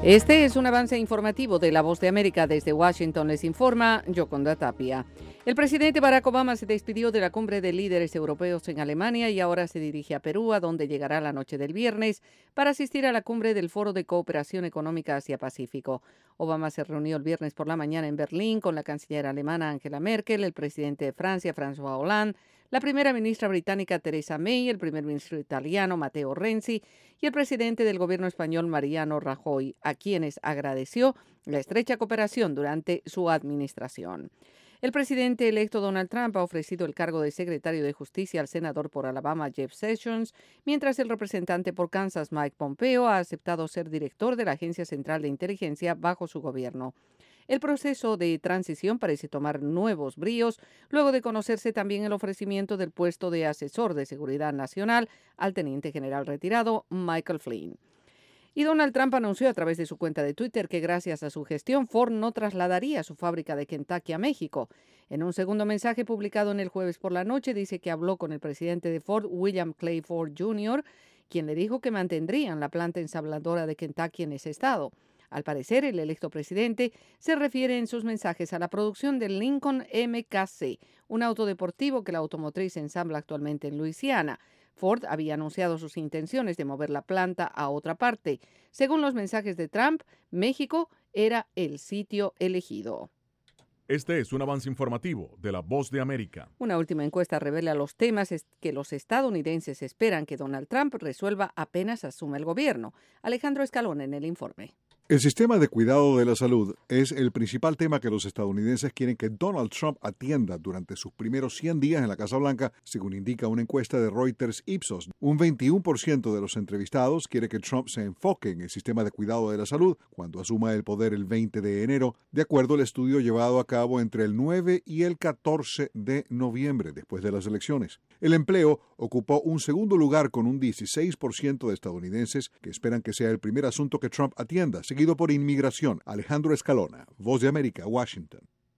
Este es un avance informativo de La Voz de América. Desde Washington les informa Yoconda Tapia. El presidente Barack Obama se despidió de la cumbre de líderes europeos en Alemania y ahora se dirige a Perú, a donde llegará la noche del viernes para asistir a la cumbre del Foro de Cooperación Económica Asia-Pacífico. Obama se reunió el viernes por la mañana en Berlín con la canciller alemana Angela Merkel, el presidente de Francia François Hollande, la primera ministra británica Theresa May, el primer ministro italiano Matteo Renzi y el presidente del gobierno español Mariano Rajoy, a quienes agradeció la estrecha cooperación durante su administración. El presidente electo Donald Trump ha ofrecido el cargo de secretario de Justicia al senador por Alabama Jeff Sessions, mientras el representante por Kansas Mike Pompeo ha aceptado ser director de la Agencia Central de Inteligencia bajo su gobierno. El proceso de transición parece tomar nuevos bríos luego de conocerse también el ofrecimiento del puesto de asesor de seguridad nacional al teniente general retirado Michael Flynn. Y Donald Trump anunció a través de su cuenta de Twitter que gracias a su gestión Ford no trasladaría su fábrica de Kentucky a México. En un segundo mensaje publicado en el jueves por la noche dice que habló con el presidente de Ford, William Clay Ford Jr., quien le dijo que mantendrían la planta ensambladora de Kentucky en ese estado. Al parecer, el electo presidente se refiere en sus mensajes a la producción del Lincoln MKC, un auto deportivo que la automotriz ensambla actualmente en Luisiana. Ford había anunciado sus intenciones de mover la planta a otra parte. Según los mensajes de Trump, México era el sitio elegido. Este es un avance informativo de La Voz de América. Una última encuesta revela los temas que los estadounidenses esperan que Donald Trump resuelva apenas asuma el gobierno. Alejandro Escalón en el informe. El sistema de cuidado de la salud es el principal tema que los estadounidenses quieren que Donald Trump atienda durante sus primeros 100 días en la Casa Blanca, según indica una encuesta de Reuters Ipsos. Un 21% de los entrevistados quiere que Trump se enfoque en el sistema de cuidado de la salud cuando asuma el poder el 20 de enero, de acuerdo al estudio llevado a cabo entre el 9 y el 14 de noviembre, después de las elecciones. El empleo ocupó un segundo lugar con un 16% de estadounidenses que esperan que sea el primer asunto que Trump atienda, seguido por inmigración. Alejandro Escalona, Voz de América, Washington.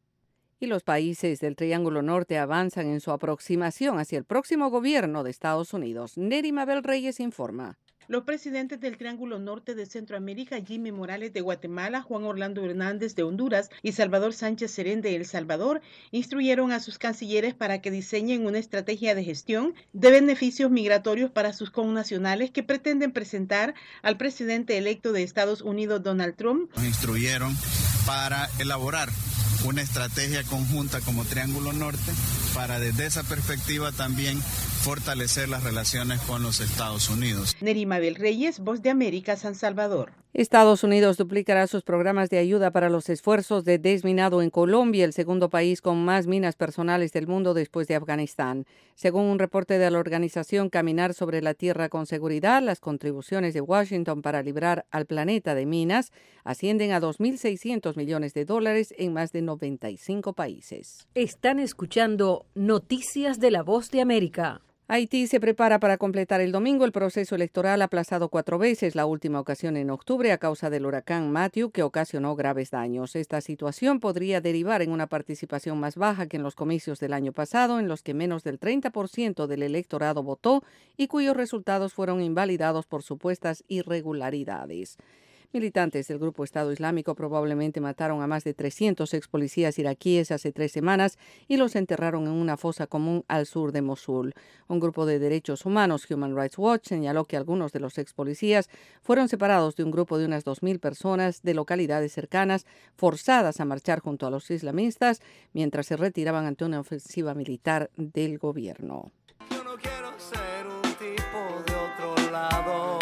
Y los países del Triángulo Norte avanzan en su aproximación hacia el próximo gobierno de Estados Unidos. Neri Mabel Reyes informa. Los presidentes del Triángulo Norte de Centroamérica, Jimmy Morales de Guatemala, Juan Orlando Hernández de Honduras y Salvador Sánchez Serén de El Salvador, instruyeron a sus cancilleres para que diseñen una estrategia de gestión de beneficios migratorios para sus connacionales que pretenden presentar al presidente electo de Estados Unidos, Donald Trump. Nos instruyeron para elaborar una estrategia conjunta como Triángulo Norte para desde esa perspectiva también fortalecer las relaciones con los Estados Unidos. Neri Mabel Reyes, Voz de América, San Salvador. Estados Unidos duplicará sus programas de ayuda para los esfuerzos de desminado en Colombia, el segundo país con más minas personales del mundo después de Afganistán. Según un reporte de la organización Caminar sobre la Tierra con Seguridad, las contribuciones de Washington para librar al planeta de minas ascienden a $2.600 millones en más de 95 países. Están escuchando Noticias de la Voz de América. Haití se prepara para completar el domingo el proceso electoral aplazado 4 veces, la última ocasión en octubre a causa del huracán Matthew, que ocasionó graves daños. Esta situación podría derivar en una participación más baja que en los comicios del año pasado, en los que menos del 30% del electorado votó y cuyos resultados fueron invalidados por supuestas irregularidades. Militantes del grupo Estado Islámico probablemente mataron a más de 300 ex policías iraquíes hace 3 semanas y los enterraron en una fosa común al sur de Mosul. Un grupo de derechos humanos, Human Rights Watch, señaló que algunos de los ex policías fueron separados de un grupo de unas 2.000 personas de localidades cercanas, forzadas a marchar junto a los islamistas mientras se retiraban ante una ofensiva militar del gobierno. Yo no quiero ser un tipo de otro lado.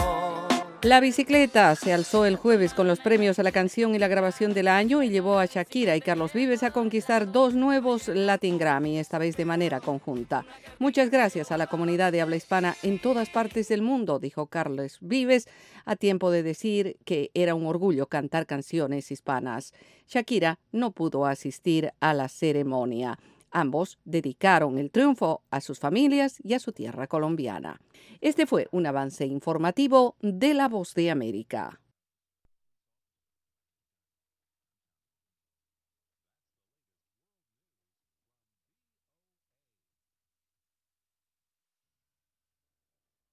La bicicleta se alzó el jueves con los premios a la canción y la grabación del año y llevó a Shakira y Carlos Vives a conquistar 2 nuevos Latin Grammy, esta vez de manera conjunta. Muchas gracias a la comunidad de habla hispana en todas partes del mundo, dijo Carlos Vives, a tiempo de decir que era un orgullo cantar canciones hispanas. Shakira no pudo asistir a la ceremonia. Ambos dedicaron el triunfo a sus familias y a su tierra colombiana. Este fue un avance informativo de La Voz de América.